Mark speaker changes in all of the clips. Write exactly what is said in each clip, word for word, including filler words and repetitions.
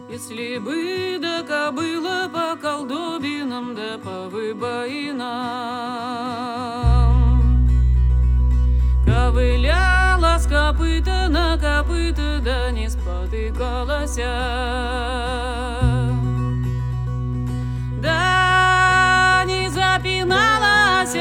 Speaker 1: Если бы да кобыла по колдобинам да по выбоинам ковыляла с копыта на копыта, да не спотыкалась, да не запиналась,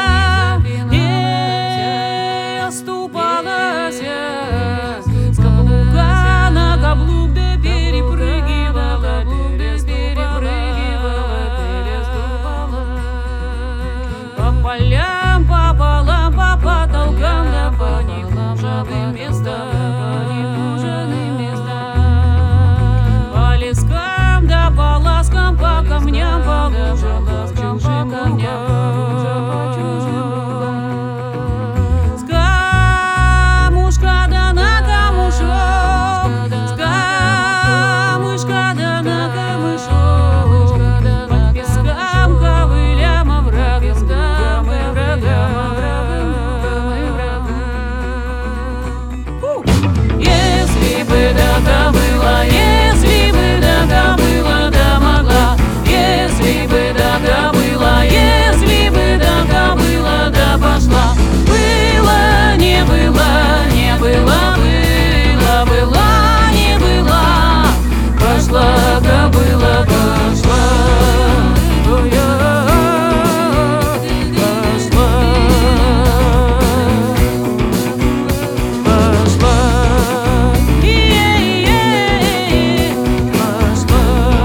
Speaker 1: не оступалась, с каблука на каблук да перепрыгивала, перепрыгивала, переступала по полям, по полам, по потолкам, да по нехоженным местам, по лескам, да по ласкам, по камням, по лужам, по чужим камням. С камушка да на камушок, с камушка да на камышок, по пескам, ковылям, оврагам, лугам и врагам, оврагам и врагам. Если бы да кобыла, если бы да кобыла да могла, если бы да кобыла, если бы да кобыла да пошла, было, не было, не было, было, была, не была, пошла кобыла, пошла, ой-ой, пошла, пошла, е-е-е, пошла.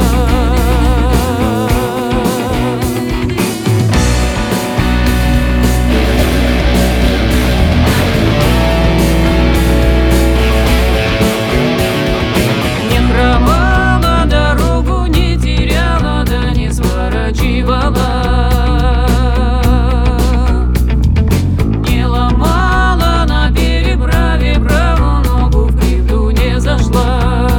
Speaker 1: Не хромала, дорогу не теряла, да не сворачивала, не ломала на переправе, правую ногу в кривду не зашла.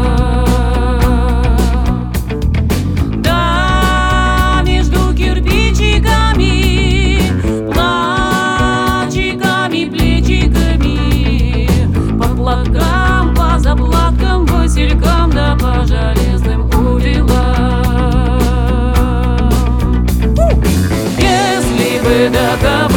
Speaker 1: Да, между кирпичиками, плачиками, плечиками, по платкам, по заплаткам, по селькам, да по железным уделам. Если бы да